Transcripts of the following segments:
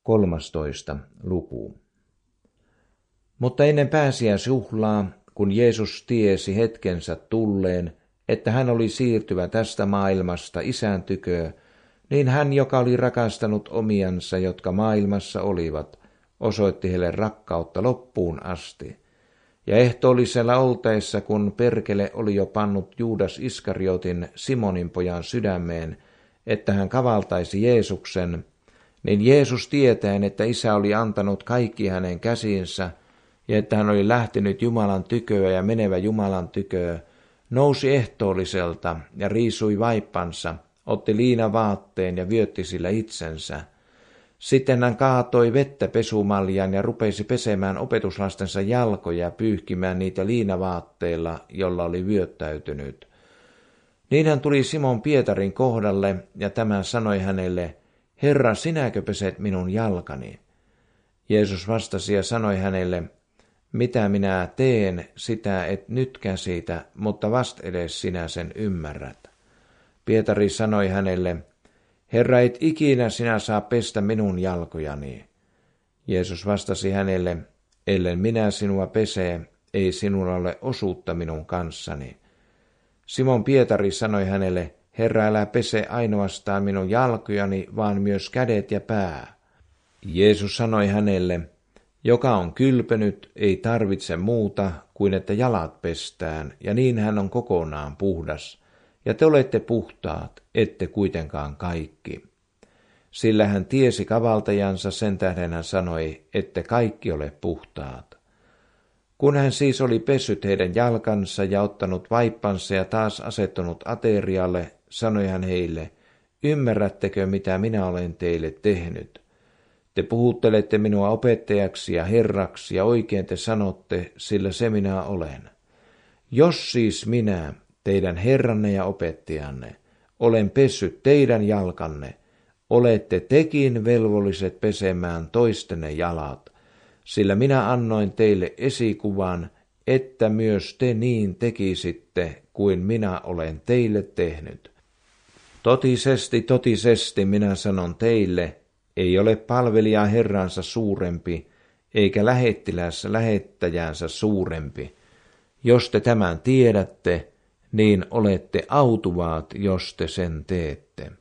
13. luku. Mutta ennen pääsiäisjuhlaa, kun Jeesus tiesi hetkensä tulleen, että hän oli siirtyvä tästä maailmasta Isän tykö, niin hän, joka oli rakastanut omiansa, jotka maailmassa olivat, osoitti heille rakkautta loppuun asti. Ja ehtoollisella olteessa, kun perkele oli jo pannut Juudas Iskariotin, Simonin pojan sydämeen, että hän kavaltaisi Jeesuksen, niin Jeesus tietäen, että Isä oli antanut kaikki hänen käsiinsä, ja että hän oli lähtenyt Jumalan tyköä ja menevä Jumalan tyköä, nousi ehtoolliselta ja riisui vaippansa, otti liinavaatteen ja vyötti sillä itsensä. Sitten hän kaatoi vettä pesumaljan ja rupesi pesemään opetuslastensa jalkoja ja pyyhkimään niitä liinavaatteilla, jolla oli vyöttäytynyt. Niin hän tuli Simon Pietarin kohdalle ja tämä sanoi hänelle, Herra, sinäkö peset minun jalkani? Jeesus vastasi ja sanoi hänelle, mitä minä teen, sitä et nyt käsitä, mutta vastedes sinä sen ymmärrät. Pietari sanoi hänelle, Herra, et ikinä sinä saa pestä minun jalkojani. Jeesus vastasi hänelle, ellen minä sinua pesee, ei sinulla ole osuutta minun kanssani. Simon Pietari sanoi hänelle, Herra, älä pese ainoastaan minun jalkojani, vaan myös kädet ja pää. Jeesus sanoi hänelle, joka on kylpenyt, ei tarvitse muuta kuin että jalat pestään, ja niin hän on kokonaan puhdas. Ja te olette puhtaat, ette kuitenkaan kaikki. Sillä hän tiesi kavaltajansa, sen tähden hän sanoi, ette kaikki ole puhtaat. Kun hän siis oli pessyt heidän jalkansa ja ottanut vaippansa ja taas asettunut aterialle, sanoi hän heille, ymmärrättekö mitä minä olen teille tehnyt? Te puhuttelette minua opettajaksi ja herraksi ja oikein te sanotte, sillä se minä olen. Jos siis minä, teidän herranne ja opettajanne, olen pessyt teidän jalkanne, olette tekin velvolliset pesemään toistenne jalat, sillä minä annoin teille esikuvan, että myös te niin tekisitte, kuin minä olen teille tehnyt. Totisesti, totisesti minä sanon teille, ei ole palvelija herransa suurempi, eikä lähettiläs lähettäjänsä suurempi. Jos te tämän tiedätte, niin olette autuvaat, jos te sen teette.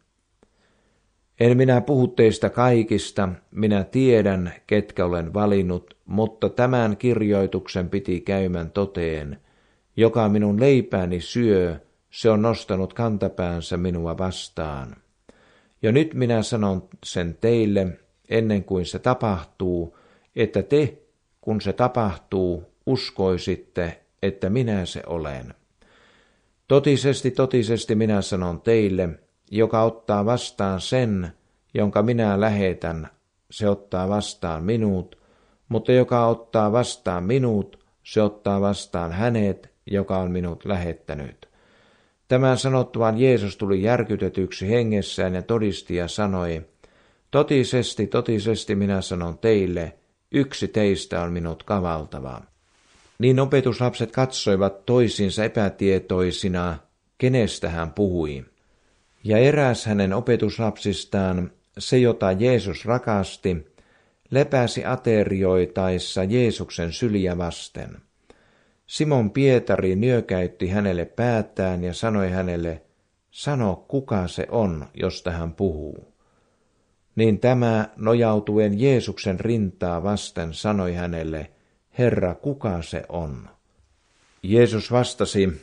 En minä puhu teistä kaikista, minä tiedän, ketkä olen valinnut, mutta tämän kirjoituksen piti käymän toteen. Joka minun leipääni syö, se on nostanut kantapäänsä minua vastaan. Jo nyt minä sanon sen teille, ennen kuin se tapahtuu, että te, kun se tapahtuu, uskoisitte, että minä se olen. Totisesti, totisesti minä sanon teille, joka ottaa vastaan sen, jonka minä lähetän, se ottaa vastaan minut, mutta joka ottaa vastaan minut, se ottaa vastaan hänet, joka on minut lähettänyt. Tämän sanottuaan Jeesus tuli järkytetyksi hengessään ja todisti ja sanoi, totisesti, totisesti minä sanon teille, yksi teistä on minut kavaltava. Niin opetuslapset katsoivat toisiinsa epätietoisina, kenestä hän puhui. Ja eräs hänen opetuslapsistaan, se jota Jeesus rakasti, lepäsi aterioitaessa Jeesuksen syliä vasten. Simon Pietari nyökäytti hänelle päätään ja sanoi hänelle, sano kuka se on, josta hän puhuu. Niin tämä nojautuen Jeesuksen rintaa vasten sanoi hänelle, Herra, kuka se on? Jeesus vastasi,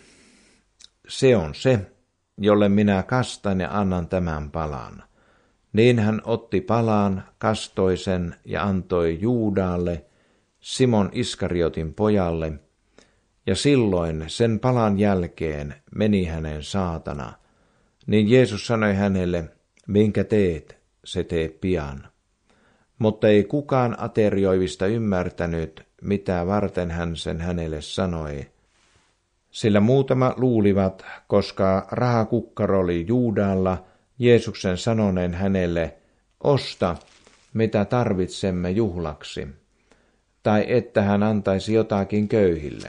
se on se, jolle minä kastan ja annan tämän palan. Niin hän otti palan, kastoi sen ja antoi Juudalle, Simon Iskariotin pojalle, ja silloin sen palan jälkeen meni hänen saatana. Niin Jeesus sanoi hänelle, minkä teet, se tee pian. Mutta ei kukaan aterioivista ymmärtänyt, mitä varten hän sen hänelle sanoi. Sillä muutama luulivat, koska rahakukkaro oli Juudalla, Jeesuksen sanoneen hänelle, osta, mitä tarvitsemme juhlaksi, tai että hän antaisi jotakin köyhille.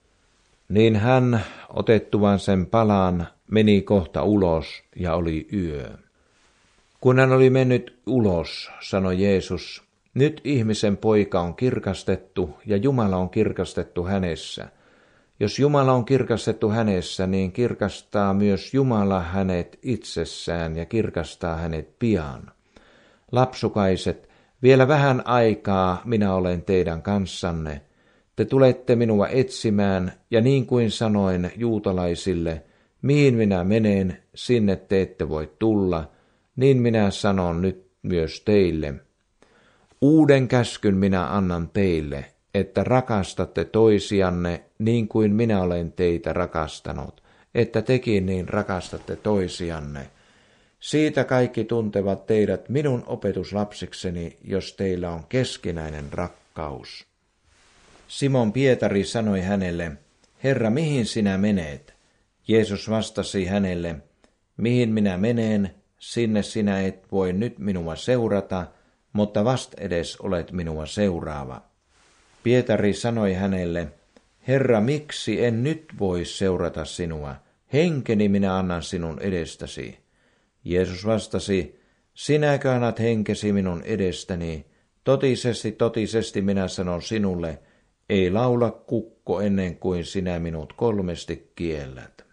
Niin hän, otettuaan sen palan, meni kohta ulos ja oli yö. Kun hän oli mennyt ulos, sanoi Jeesus, Nyt ihmisen poika on kirkastettu ja Jumala on kirkastettu hänessä. Jos Jumala on kirkastettu hänessä, niin kirkastaa myös Jumala hänet itsessään ja kirkastaa hänet pian. Lapsukaiset, vielä vähän aikaa minä olen teidän kanssanne. Te tulette minua etsimään, ja niin kuin sanoin juutalaisille, mihin minä menen, sinne te ette voi tulla, niin minä sanon nyt myös teille. Uuden käskyn minä annan teille, että rakastatte toisianne niin kuin minä olen teitä rakastanut, että tekin niin rakastatte toisianne. Siitä kaikki tuntevat teidät minun opetuslapsikseni, jos teillä on keskinäinen rakkaus. Simon Pietari sanoi hänelle, Herra, mihin sinä menet? Jeesus vastasi hänelle, mihin minä menen, sinne sinä et voi nyt minua seurata, mutta vastedes olet minua seuraava. Pietari sanoi hänelle, Herra, miksi en nyt voi seurata sinua? Henkeni minä annan sinun edestäsi. Jeesus vastasi, sinäkö annat henkesi minun edestäni? Totisesti, totisesti minä sanon sinulle, ei laula kukko ennen kuin sinä minut 3 kiellät.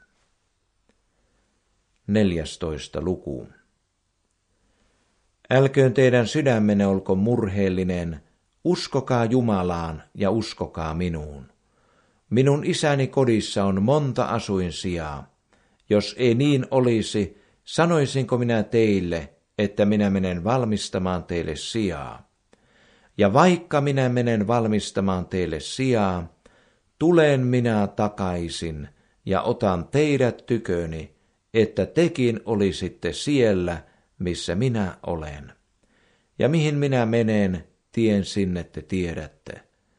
14. luku. Älköön teidän sydämenne olko murheellinen, uskokaa Jumalaan ja uskokaa minuun. Minun isäni kodissa on monta asuinsijaa. Jos ei niin olisi, sanoisinko minä teille, että minä menen valmistamaan teille sijaa. Ja vaikka minä menen valmistamaan teille sijaa, tulen minä takaisin ja otan teidät tyköni, että tekin olisitte siellä, missä minä olen. Ja mihin minä menen, tien sinne te tiedätte.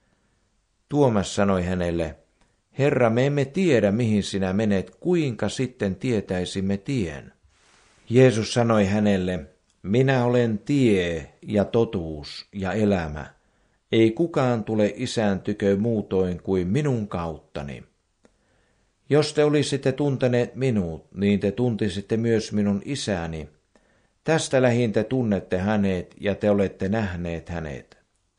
Tuomas sanoi hänelle, Herra, me emme tiedä, mihin sinä menet, kuinka sitten tietäisimme tien. Jeesus sanoi hänelle, minä olen tie ja totuus ja elämä. Ei kukaan tule Isän tykö muutoin kuin minun kauttani. Jos te olisitte tunteneet minut, niin te tuntisitte myös minun isäni. Tästä lähin te tunnette hänet ja te olette nähneet hänet.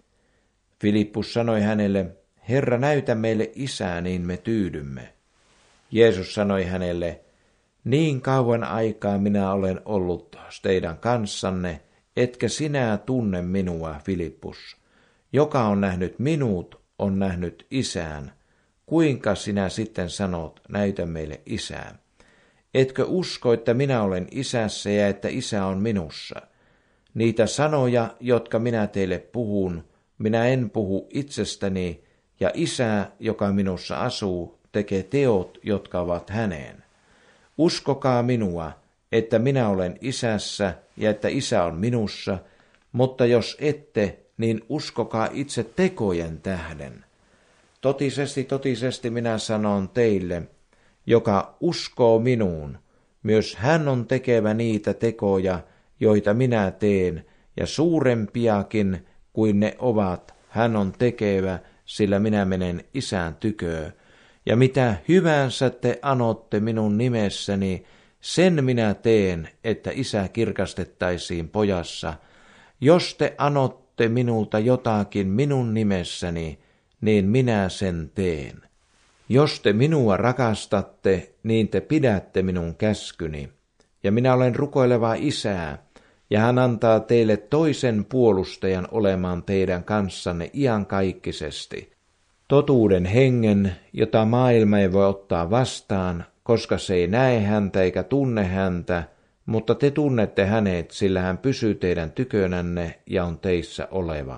Filippus sanoi hänelle, Herra, näytä meille Isää, niin me tyydymme. Jeesus sanoi hänelle, niin kauan aikaa minä olen ollut teidän kanssanne, etkä sinä tunne minua, Filippus. Joka on nähnyt minut, on nähnyt Isään. Kuinka sinä sitten sanot, näytä meille Isää? Etkö usko, että minä olen Isässä ja että Isä on minussa? Niitä sanoja, jotka minä teille puhun, minä en puhu itsestäni, ja Isä, joka minussa asuu, tekee teot, jotka ovat häneen. Uskokaa minua, että minä olen Isässä ja että Isä on minussa, mutta jos ette, niin uskokaa itse tekojen tähden. Totisesti, totisesti minä sanon teille, joka uskoo minuun, myös hän on tekevä niitä tekoja, joita minä teen, ja suurempiakin kuin ne ovat, hän on tekevä, sillä minä menen Isän tyköön. Ja mitä hyvänsä te anotte minun nimessäni, sen minä teen, että Isä kirkastettaisiin pojassa. Jos te anotte minulta jotakin minun nimessäni, niin minä sen teen. Jos te minua rakastatte, niin te pidätte minun käskyni. Ja minä olen rukoileva Isää, ja hän antaa teille toisen puolustajan olemaan teidän kanssanne iankaikkisesti. Totuuden hengen, jota maailma ei voi ottaa vastaan, koska se ei näe häntä eikä tunne häntä, mutta te tunnette hänet, sillä hän pysyy teidän tykönänne ja on teissä oleva.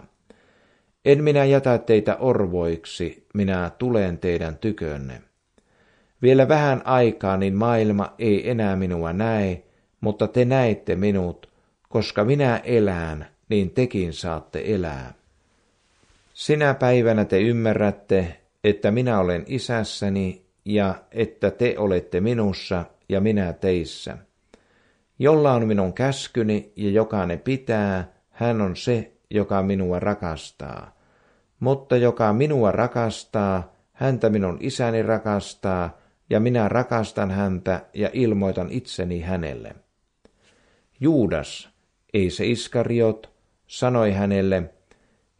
En minä jätä teitä orvoiksi, minä tulen teidän tykönne. Vielä vähän aikaa, niin maailma ei enää minua näe, mutta te näette minut, koska minä elän, niin tekin saatte elää. Sinä päivänä te ymmärrätte, että minä olen Isässäni ja että te olette minussa ja minä teissä. Jolla on minun käskyni ja joka ne pitää, hän on se, joka minua rakastaa. Mutta joka minua rakastaa, häntä minun Isäni rakastaa, ja minä rakastan häntä ja ilmoitan itseni hänelle. Juudas, ei se Iskariot, sanoi hänelle,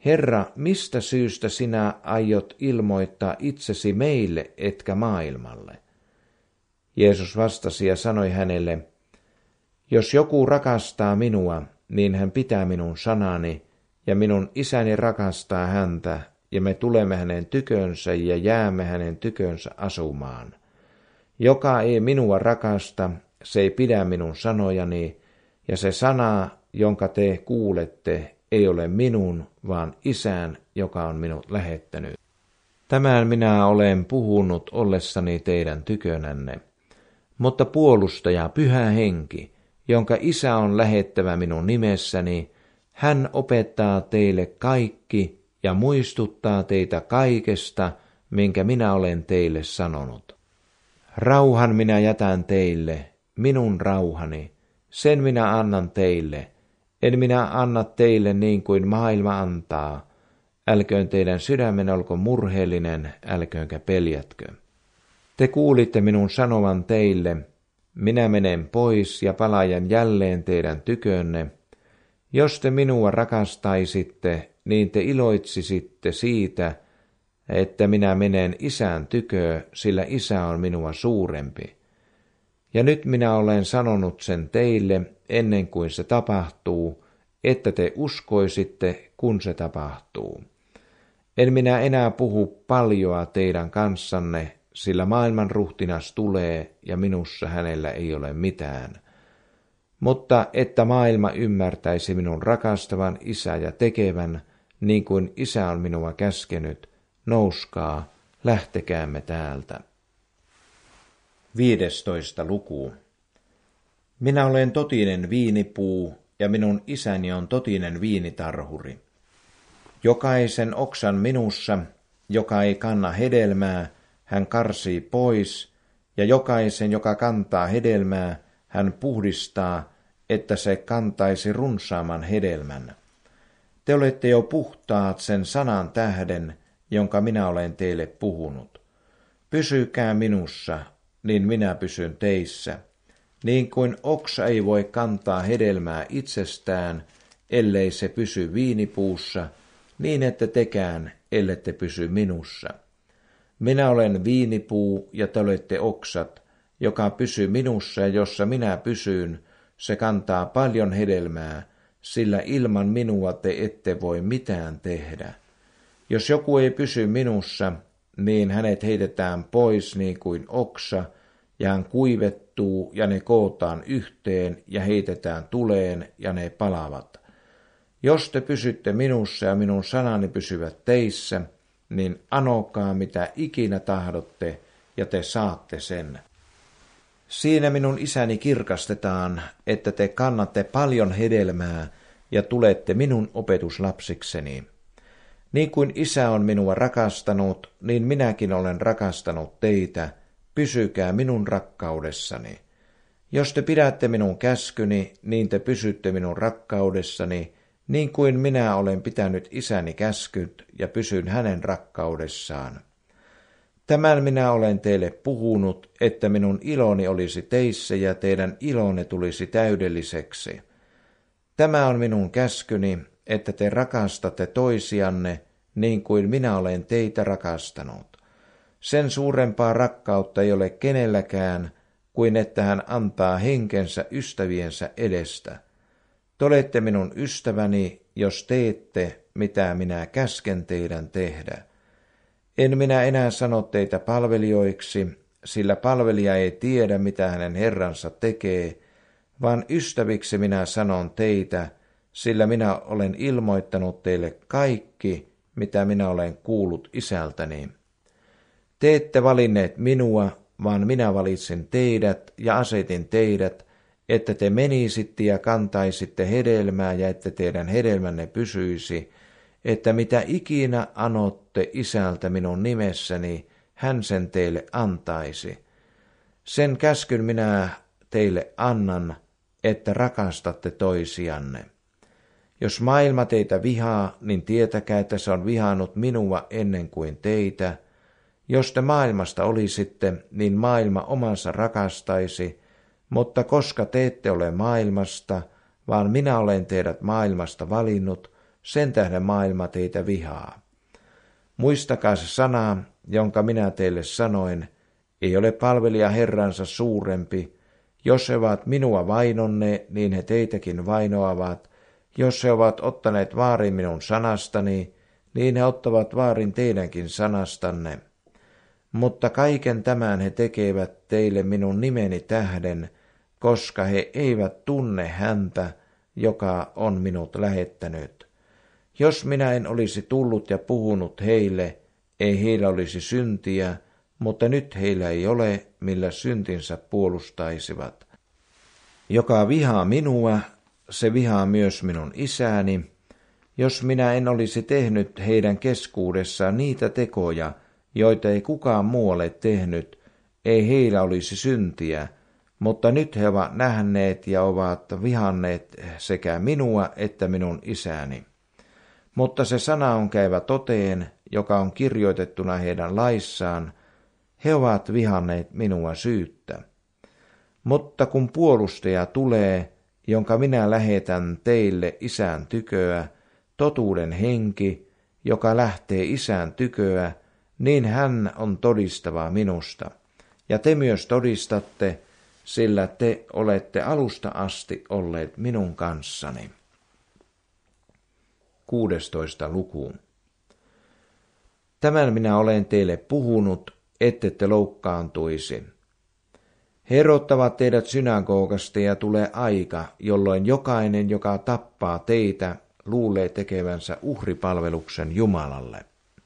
Herra, mistä syystä sinä aiot ilmoittaa itsesi meille etkä maailmalle? Jeesus vastasi ja sanoi hänelle, jos joku rakastaa minua, niin hän pitää minun sanani, ja minun isäni rakastaa häntä, ja me tulemme hänen tykönsä ja jäämme hänen tykönsä asumaan. Joka ei minua rakasta, se ei pidä minun sanojani, ja se sana, jonka te kuulette, ei ole minun, vaan Isän, joka on minut lähettänyt. Tämän minä olen puhunut ollessani teidän tykönänne. Mutta puolustaja, Pyhä Henki, jonka Isä on lähettävä minun nimessäni, hän opettaa teille kaikki ja muistuttaa teitä kaikesta, minkä minä olen teille sanonut. Rauhan minä jätän teille, minun rauhani, sen minä annan teille. En minä anna teille niin kuin maailma antaa. Älköön teidän sydämen olko murheellinen, älköönkä peljätkö. Te kuulitte minun sanovan teille, minä menen pois ja palaajan jälleen teidän tykönne. Jos te minua rakastaisitte, niin te iloitsisitte siitä, että minä menen Isän tykö, sillä Isä on minua suurempi. Ja nyt minä olen sanonut sen teille ennen kuin se tapahtuu, että te uskoisitte, kun se tapahtuu. En minä enää puhu paljoa teidän kanssanne, sillä maailman ruhtinas tulee ja minussa hänellä ei ole mitään. Mutta että maailma ymmärtäisi minun rakastavan Isää ja tekevän, niin kuin Isä on minua käskenyt, nouskaa, lähtekäämme täältä. 15. luku. Minä olen totinen viinipuu, ja minun isäni on totinen viinitarhuri. Jokaisen oksan minussa, joka ei kanna hedelmää, hän karsii pois, ja jokaisen, joka kantaa hedelmää, hän puhdistaa, että se kantaisi runsaamman hedelmän. Te olette jo puhtaat sen sanan tähden, jonka minä olen teille puhunut. Pysykää minussa, niin minä pysyn teissä. Niin kuin oksa ei voi kantaa hedelmää itsestään, ellei se pysy viinipuussa, niin ette tekään, ellette pysy minussa. Minä olen viinipuu ja te olette oksat, joka pysyy minussa ja jossa minä pysyn, se kantaa paljon hedelmää, sillä ilman minua te ette voi mitään tehdä. Jos joku ei pysy minussa, niin hänet heitetään pois niin kuin oksa, ja hän kuivettuu ja ne kootaan yhteen ja heitetään tuleen ja ne palavat. Jos te pysytte minussa ja minun sanani pysyvät teissä, niin anokaa mitä ikinä tahdotte ja te saatte sen. Siinä minun isäni kirkastetaan, että te kannatte paljon hedelmää ja tulette minun opetuslapsikseni. Niin kuin Isä on minua rakastanut, niin minäkin olen rakastanut teitä, pysykää minun rakkaudessani. Jos te pidätte minun käskyni, niin te pysytte minun rakkaudessani, niin kuin minä olen pitänyt Isäni käskyt ja pysyn hänen rakkaudessaan. Tämän minä olen teille puhunut, että minun iloni olisi teissä ja teidän ilonne tulisi täydelliseksi. Tämä on minun käskyni, että te rakastatte toisianne niin kuin minä olen teitä rakastanut. Sen suurempaa rakkautta ei ole kenelläkään kuin että hän antaa henkensä ystäviensä edestä. Te olette minun ystäväni, jos teette, mitä minä käsken teidän tehdä. En minä enää sano teitä palvelijoiksi, sillä palvelija ei tiedä, mitä hänen herransa tekee, vaan ystäviksi minä sanon teitä, sillä minä olen ilmoittanut teille kaikki, mitä minä olen kuullut Isältäni. Te ette valinneet minua, vaan minä valitsin teidät ja asetin teidät, että te menisitte ja kantaisitte hedelmää ja että teidän hedelmänne pysyisi, että mitä ikinä anotte Isältä minun nimessäni, hän sen teille antaisi. Sen käskyn minä teille annan, että rakastatte toisianne. Jos maailma teitä vihaa, niin tietäkää, että se on vihannut minua ennen kuin teitä. Jos te maailmasta olisitte, niin maailma omansa rakastaisi, mutta koska te ette ole maailmasta, vaan minä olen teidät maailmasta valinnut, sen tähden maailma teitä vihaa. Muistakaa se sana, jonka minä teille sanoin, ei ole palvelija Herransa suurempi. Jos he ovat minua vainonneet, niin he teitäkin vainoavat. Jos he ovat ottaneet vaarin minun sanastani, niin he ottavat vaarin teidänkin sanastanne. Mutta kaiken tämän he tekevät teille minun nimeni tähden, koska he eivät tunne häntä, joka on minut lähettänyt. Jos minä en olisi tullut ja puhunut heille, ei heillä olisi syntiä, mutta nyt heillä ei ole, millä syntinsä puolustaisivat. Joka vihaa minua, se vihaa myös minun isääni. Jos minä en olisi tehnyt heidän keskuudessaan niitä tekoja, joita ei kukaan muu ole tehnyt, ei heillä olisi syntiä, mutta nyt he ovat nähneet ja ovat vihanneet sekä minua että minun isääni. Mutta se sana on käyvä toteen, joka on kirjoitettuna heidän laissaan, he ovat vihanneet minua syyttä. Mutta kun puolustaja tulee, jonka minä lähetän teille isän tyköä, totuuden henki, joka lähtee isän tyköä, niin hän on todistava minusta. Ja te myös todistatte, sillä te olette alusta asti olleet minun kanssani. 16. luku. Tämän minä olen teille puhunut, ette te loukkaantuisi. He erottavat teidät synagogasta ja tulee aika, jolloin jokainen, joka tappaa teitä, luulee tekevänsä uhripalveluksen Jumalalle.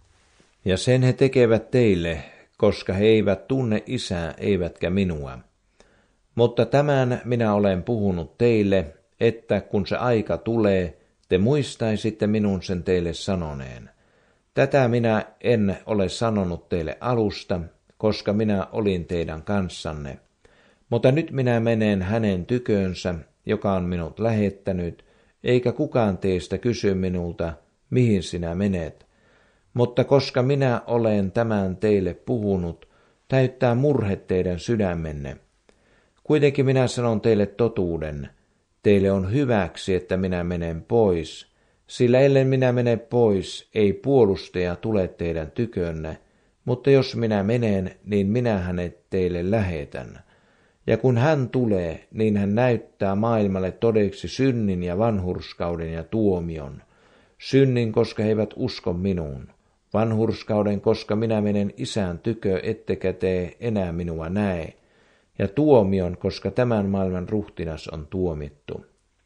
Ja sen he tekevät teille, koska he eivät tunne isää eivätkä minua. Mutta tämän minä olen puhunut teille, että kun se aika tulee, te muistaisitte minun sen teille sanoneen. Tätä minä en ole sanonut teille alusta, koska minä olin teidän kanssanne. Mutta nyt minä menen hänen tykönsä, joka on minut lähettänyt, eikä kukaan teistä kysy minulta, mihin sinä menet. Mutta koska minä olen tämän teille puhunut, täyttää murhe teidän sydämenne. Kuitenkin minä sanon teille totuuden. Teille on hyväksi, että minä menen pois, sillä ellen minä mene pois, ei puolustaja tule teidän tykönne, mutta jos minä menen, niin minä hänet teille lähetän. Ja kun hän tulee, niin hän näyttää maailmalle todeksi synnin ja vanhurskauden ja tuomion. Synnin, koska he eivät usko minuun. Vanhurskauden, koska minä menen isän tykö, ettekä te enää minua näe. Ja tuomion, koska tämän maailman ruhtinas on tuomittu.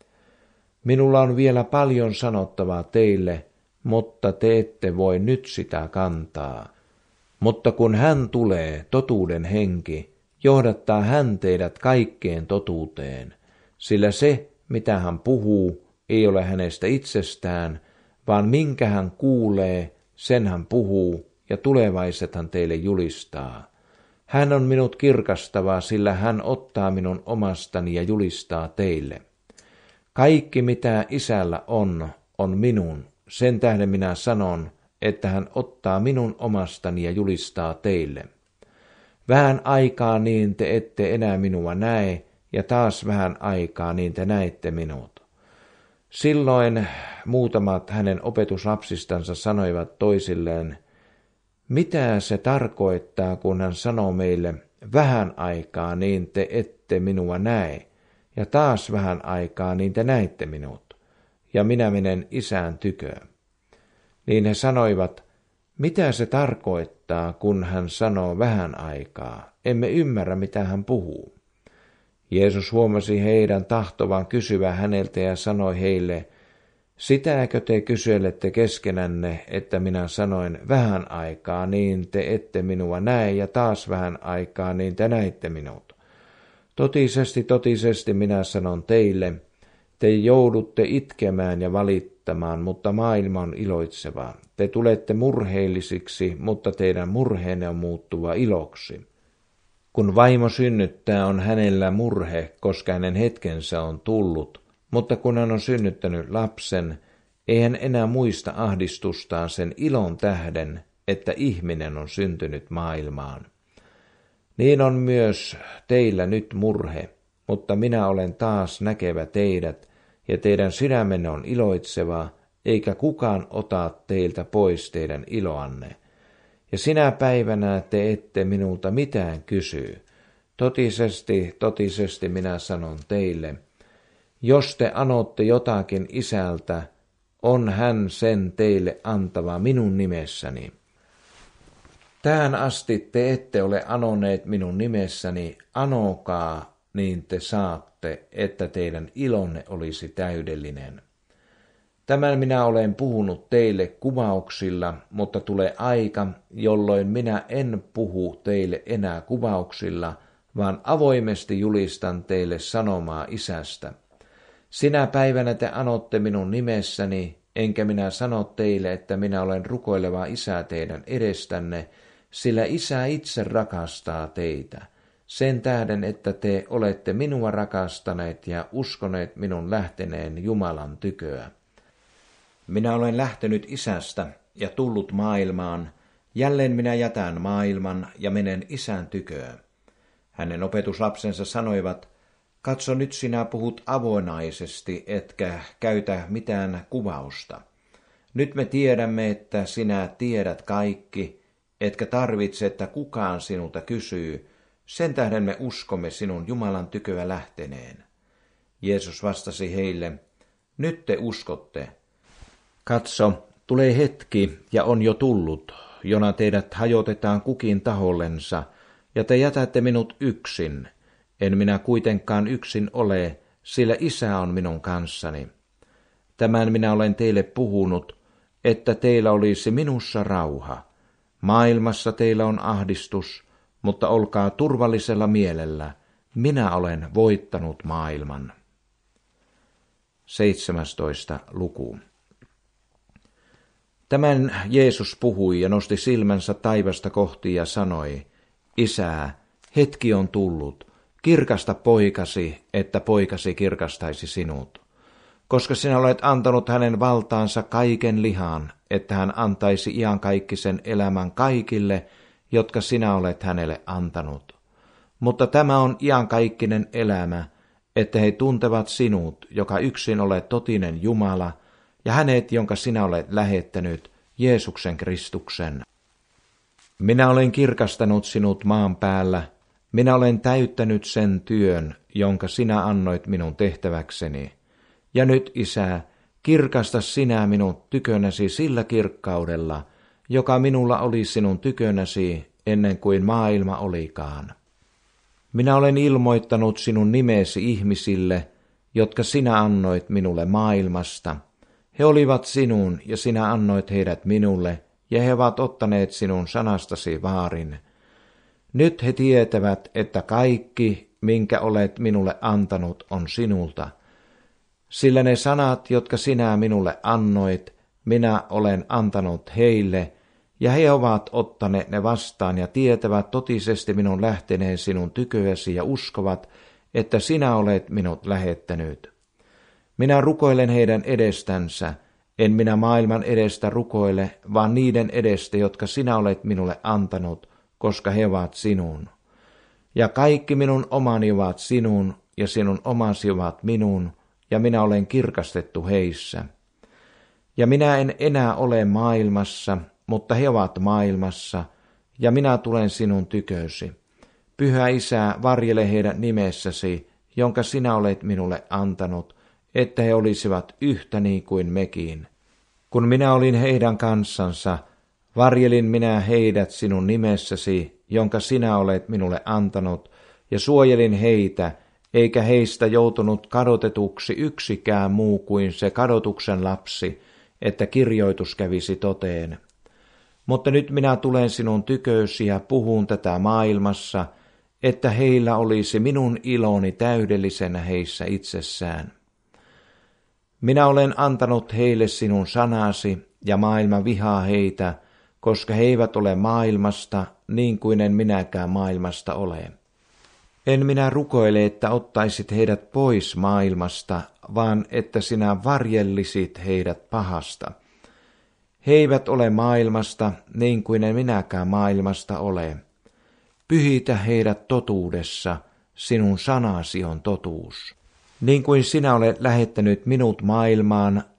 Minulla on vielä paljon sanottavaa teille, mutta te ette voi nyt sitä kantaa. Mutta kun hän tulee, totuuden henki, johdattaa hän teidät kaikkeen totuuteen, sillä se, mitä hän puhuu, ei ole hänestä itsestään, vaan minkä hän kuulee, sen hän puhuu, ja tulevaiset hän teille julistaa. Hän on minut kirkastava, sillä hän ottaa minun omastani ja julistaa teille. Kaikki, mitä isällä on minun. Sen tähden minä sanon, että hän ottaa minun omastani ja julistaa teille. Vähän aikaa niin te ette enää minua näe, ja taas vähän aikaa niin te näette minut. Silloin muutamat hänen opetuslapsistansa sanoivat toisilleen, mitä se tarkoittaa, kun hän sanoo meille, vähän aikaa niin te ette minua näe, ja taas vähän aikaa niin te näette minut, ja minä menen isän tyköön. Niin he sanoivat, mitä se tarkoittaa, kun hän sanoo vähän aikaa, emme ymmärrä mitä hän puhuu. Jeesus huomasi heidän tahtovan kysyä häneltä ja sanoi heille, sitäkö te kyselette keskenänne, että minä sanoin vähän aikaa, niin te ette minua näe, ja taas vähän aikaa, niin te näitte minut. Totisesti minä sanon teille, te joudutte itkemään ja valittamaan, mutta maailma on iloitseva. Te tulette murheellisiksi, mutta teidän murheenne on muuttuva iloksi. Kun vaimo synnyttää, on hänellä murhe, koska hänen hetkensä on tullut, mutta kun hän on synnyttänyt lapsen, ei hän enää muista ahdistustaan sen ilon tähden, että ihminen on syntynyt maailmaan. Niin on myös teillä nyt murhe, mutta minä olen taas näkevä teidät, ja teidän sydämenne on iloitseva, eikä kukaan ota teiltä pois teidän iloanne. Ja sinä päivänä te ette minulta mitään kysy. Totisesti, totisesti minä sanon teille, jos te anotte jotakin Isältä, on hän sen teille antava minun nimessäni. Tähän asti te ette ole anoneet minun nimessäni, anokaa, niin te saatte, että teidän ilonne olisi täydellinen. Tämän minä olen puhunut teille kuvauksilla, mutta tulee aika, jolloin minä en puhu teille enää kuvauksilla, vaan avoimesti julistan teille sanomaa Isästä. Sinä päivänä te anotte minun nimessäni, enkä minä sano teille, että minä olen rukoileva Isä teidän edestänne, sillä Isä itse rakastaa teitä, sen tähden, että te olette minua rakastaneet ja uskoneet minun lähteneen Jumalan tyköä. Minä olen lähtenyt Isästä ja tullut maailmaan, jälleen minä jätän maailman ja menen Isän tyköön. Hänen opetuslapsensa sanoivat, katso nyt sinä puhut avonaisesti, etkä käytä mitään kuvausta. Nyt me tiedämme, että sinä tiedät kaikki, etkä tarvitse, että kukaan sinulta kysyy, sen tähden me uskomme sinun Jumalan tyköä lähteneen. Jeesus vastasi heille, nyt te uskotte. Katso, tulee hetki ja on jo tullut, jona teidät hajotetaan kukin tahollensa, ja te jätätte minut yksin. En minä kuitenkaan yksin ole, sillä Isä on minun kanssani. Tämän minä olen teille puhunut, että teillä olisi minussa rauha. Maailmassa teillä on ahdistus, mutta olkaa turvallisella mielellä. Minä olen voittanut maailman. 17. luku. Tämän Jeesus puhui ja nosti silmänsä taivasta kohti ja sanoi, Isää, hetki on tullut, kirkasta poikasi, että poikasi kirkastaisi sinut. Koska sinä olet antanut hänen valtaansa kaiken lihaan, että hän antaisi iankaikkisen elämän kaikille, jotka sinä olet hänelle antanut. Mutta tämä on iankaikkinen elämä, että he tuntevat sinut, joka yksin olet totinen Jumala, ja hänet, jonka sinä olet lähettänyt, Jeesuksen Kristuksen. Minä olen kirkastanut sinut maan päällä, minä olen täyttänyt sen työn, jonka sinä annoit minun tehtäväkseni. Ja nyt, Isä, kirkasta sinä minut tykönäsi sillä kirkkaudella, joka minulla oli sinun tykönäsi ennen kuin maailma olikaan. Minä olen ilmoittanut sinun nimesi ihmisille, jotka sinä annoit minulle maailmasta. He olivat sinun ja sinä annoit heidät minulle, ja he ovat ottaneet sinun sanastasi vaarin. Nyt he tietävät, että kaikki, minkä olet minulle antanut, on sinulta. Sillä ne sanat, jotka sinä minulle annoit, minä olen antanut heille, ja he ovat ottaneet ne vastaan ja tietävät totisesti minun lähteneen sinun tyköäsi ja uskovat, että sinä olet minut lähettänyt. Minä rukoilen heidän edestänsä, en minä maailman edestä rukoile, vaan niiden edestä, jotka sinä olet minulle antanut, koska he ovat sinun. Ja kaikki minun omani ovat sinun, ja sinun omasi ovat minun, ja minä olen kirkastettu heissä. Ja minä en enää ole maailmassa, mutta he ovat maailmassa, ja minä tulen sinun tykösi. Pyhä Isä, varjele heidän nimessäsi, jonka sinä olet minulle antanut, että he olisivat yhtä niin kuin mekin. Kun minä olin heidän kanssansa, varjelin minä heidät sinun nimessäsi, jonka sinä olet minulle antanut, ja suojelin heitä, eikä heistä joutunut kadotetuksi yksikään muu kuin se kadotuksen lapsi, että kirjoitus kävisi toteen. Mutta nyt minä tulen sinun tykösi ja puhun tätä maailmassa, että heillä olisi minun iloni täydellisenä heissä itsessään. Minä olen antanut heille sinun sanasi, ja maailma vihaa heitä, koska he eivät ole maailmasta, niin kuin en minäkään maailmasta ole. En minä rukoile, että ottaisit heidät pois maailmasta, vaan että sinä varjellisit heidät pahasta. He eivät ole maailmasta, niin kuin en minäkään maailmasta ole. Pyhitä heidät totuudessa, sinun sanasi on totuus. Niin kuin sinä olet lähettänyt minut maailmaan,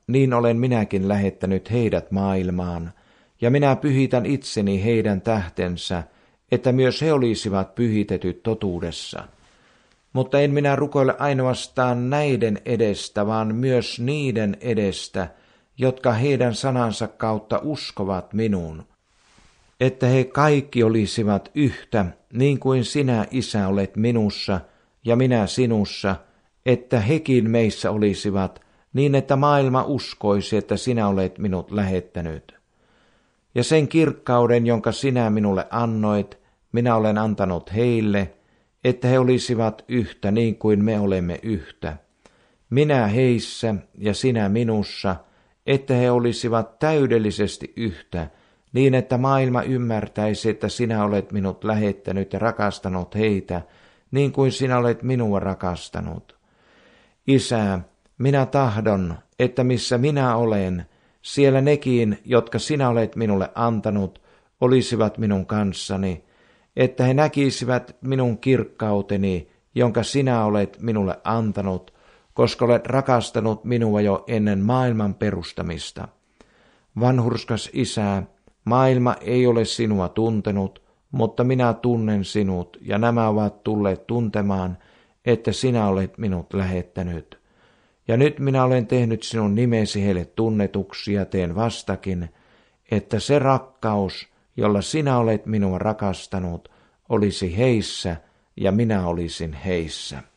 niin olen minäkin lähettänyt heidät maailmaan, ja minä pyhitän itseni heidän tähtensä, että myös he olisivat pyhitetyt totuudessa. Mutta en minä rukoile ainoastaan näiden edestä, vaan myös niiden edestä, jotka heidän sanansa kautta uskovat minuun, että he kaikki olisivat yhtä, niin kuin sinä, Isä, olet minussa ja minä sinussa, että hekin meissä olisivat, niin että maailma uskoisi, että sinä olet minut lähettänyt. Ja sen kirkkauden, jonka sinä minulle annoit, minä olen antanut heille, että he olisivat yhtä niin kuin me olemme yhtä. Minä heissä ja sinä minussa, että he olisivat täydellisesti yhtä, niin että maailma ymmärtäisi, että sinä olet minut lähettänyt ja rakastanut heitä, niin kuin sinä olet minua rakastanut. Isä, minä tahdon, että missä minä olen, siellä nekin, jotka sinä olet minulle antanut, olisivat minun kanssani, että he näkisivät minun kirkkauteni, jonka sinä olet minulle antanut, koska olet rakastanut minua jo ennen maailman perustamista. Vanhurskas Isä, maailma ei ole sinua tuntenut, mutta minä tunnen sinut, ja nämä ovat tulleet tuntemaan, että sinä olet minut lähettänyt. Ja nyt minä olen tehnyt sinun nimesi heille tunnetuksi ja teen vastakin, että se rakkaus, jolla sinä olet minua rakastanut, olisi heissä ja minä olisin heissä.